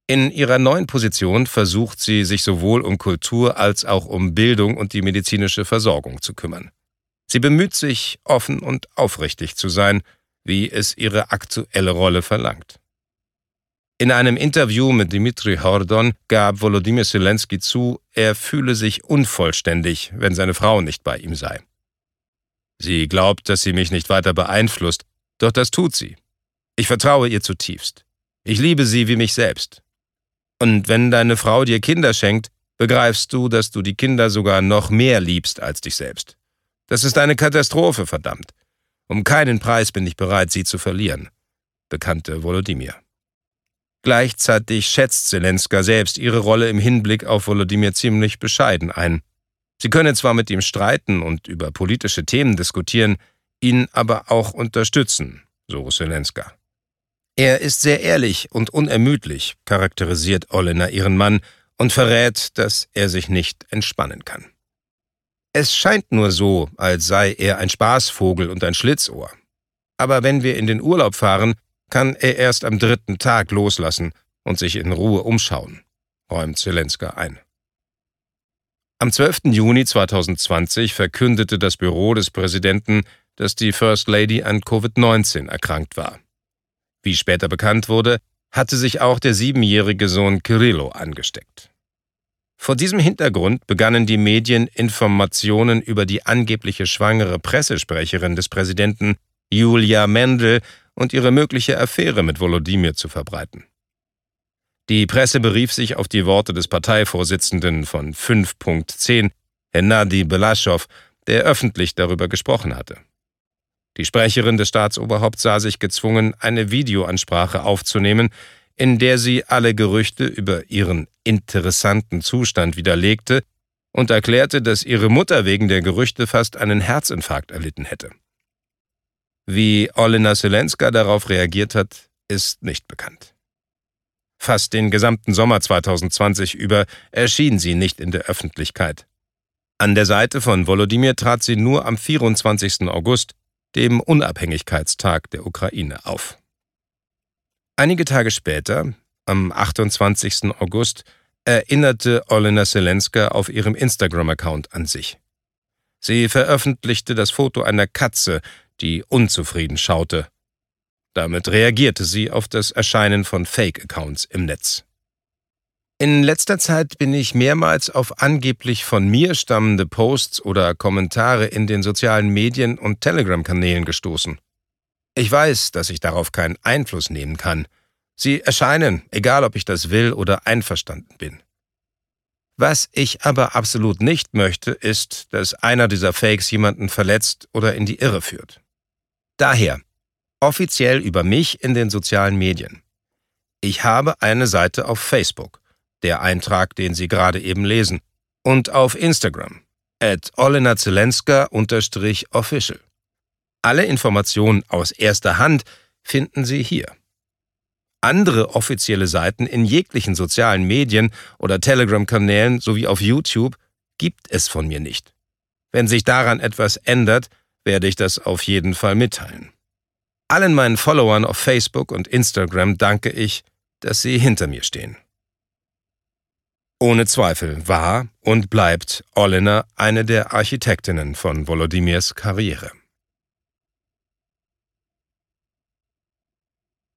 In ihrer neuen Position versucht sie, sich sowohl um Kultur als auch um Bildung und die medizinische Versorgung zu kümmern. Sie bemüht sich, offen und aufrichtig zu sein, wie es ihre aktuelle Rolle verlangt. In einem Interview mit Dmitri Hordon gab Volodymyr Selenskyj zu, er fühle sich unvollständig, wenn seine Frau nicht bei ihm sei. Sie glaubt, dass sie mich nicht weiter beeinflusst, doch das tut sie. Ich vertraue ihr zutiefst. Ich liebe sie wie mich selbst. Und wenn deine Frau dir Kinder schenkt, begreifst du, dass du die Kinder sogar noch mehr liebst als dich selbst. Das ist eine Katastrophe, verdammt. Um keinen Preis bin ich bereit, sie zu verlieren, bekannte Volodymyr. Gleichzeitig schätzt Zelenska selbst ihre Rolle im Hinblick auf Volodymyr ziemlich bescheiden ein. Sie könne zwar mit ihm streiten und über politische Themen diskutieren, ihn aber auch unterstützen, so Zelenska. Er ist sehr ehrlich und unermüdlich, charakterisiert Olena ihren Mann und verrät, dass er sich nicht entspannen kann. Es scheint nur so, als sei er ein Spaßvogel und ein Schlitzohr. Aber wenn wir in den Urlaub fahren, kann er erst am 3. Tag loslassen und sich in Ruhe umschauen, räumt Zelenska ein. Am 12. Juni 2020 verkündete das Büro des Präsidenten, dass die First Lady an Covid-19 erkrankt war. Wie später bekannt wurde, hatte sich auch der 7-jährige Sohn Kyrillo angesteckt. Vor diesem Hintergrund begannen die Medien, Informationen über die angebliche schwangere Pressesprecherin des Präsidenten Julia Mendel und ihre mögliche Affäre mit Volodymyr zu verbreiten. Die Presse berief sich auf die Worte des Parteivorsitzenden von 5.10, Hennady Belaschow, der öffentlich darüber gesprochen hatte. Die Sprecherin des Staatsoberhaupts sah sich gezwungen, eine Videoansprache aufzunehmen, in der sie alle Gerüchte über ihren interessanten Zustand widerlegte und erklärte, dass ihre Mutter wegen der Gerüchte fast einen Herzinfarkt erlitten hätte. Wie Olena Zelenska darauf reagiert hat, ist nicht bekannt. Fast den gesamten Sommer 2020 über erschien sie nicht in der Öffentlichkeit. An der Seite von Volodymyr trat sie nur am 24. August, dem Unabhängigkeitstag der Ukraine, auf. Einige Tage später, am 28. August, erinnerte Olena Zelenska auf ihrem Instagram-Account an sich. Sie veröffentlichte das Foto einer Katze, die unzufrieden schaute. Damit reagierte sie auf das Erscheinen von Fake-Accounts im Netz. In letzter Zeit bin ich mehrmals auf angeblich von mir stammende Posts oder Kommentare in den sozialen Medien und Telegram-Kanälen gestoßen. Ich weiß, dass ich darauf keinen Einfluss nehmen kann. Sie erscheinen, egal ob ich das will oder einverstanden bin. Was ich aber absolut nicht möchte, ist, dass einer dieser Fakes jemanden verletzt oder in die Irre führt. Daher, offiziell über mich in den sozialen Medien. Ich habe eine Seite auf Facebook, der Eintrag, den Sie gerade eben lesen, und auf Instagram, @olenazelenska_official. Alle Informationen aus erster Hand finden Sie hier. Andere offizielle Seiten in jeglichen sozialen Medien oder Telegram-Kanälen sowie auf YouTube gibt es von mir nicht. Wenn sich daran etwas ändert, werde ich das auf jeden Fall mitteilen. Allen meinen Followern auf Facebook und Instagram danke ich, dass sie hinter mir stehen. Ohne Zweifel war und bleibt Olena eine der Architektinnen von Volodymyrs Karriere.